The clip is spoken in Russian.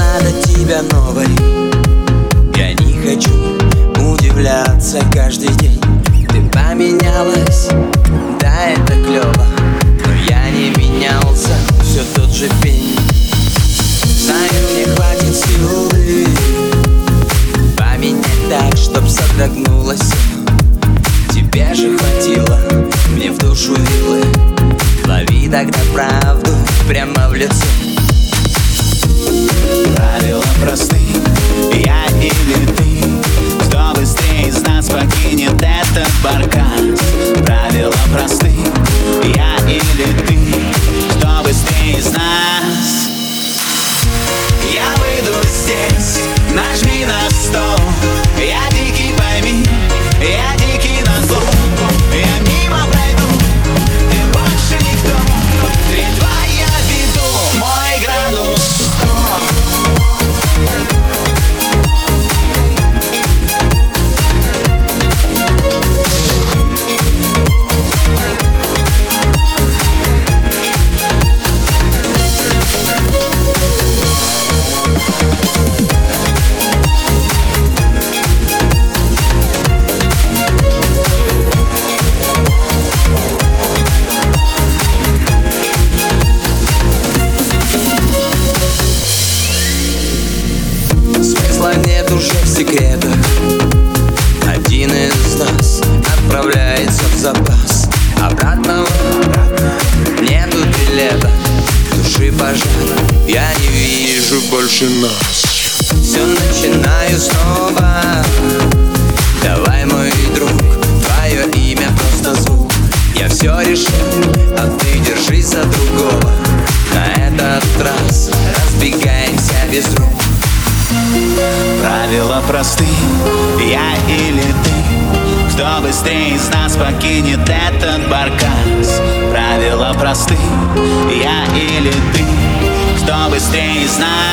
надо тебя новой. Я не хочу удивляться каждый день. Ты поменялась, да, это клёво, но я не менялся, все тот же пень. Знаю, не хватит силы поменять так, чтоб содрогнулась. Тебе же хватило, мне в душу вилы. Лови тогда правду прямо в лицо. Правила просты, я или ты. Кто быстрее из нас покинет этот баркас? Правила просты, я или ты. Кто быстрее из нас? Я выйду здесь, нажми на стол. Я дикий, пойми, я дикий назло. Я мимо пройду, ты больше никто. Три-два я веду, мой градус 100. Смысла нет уже в секретах. Один из нас отправляется в запас. Обратного нету билета. Души пожар, я не вижу больше нас. Все начинаю снова. Давай, мой друг, твое имя просто звук. Я все решил, а ты держись за другого. На этот раз разбегаемся без рук. Правила просты, я или ты. Кто быстрее из нас покинет этот баркас? Правила просты, я или ты. Кто быстрее из нас?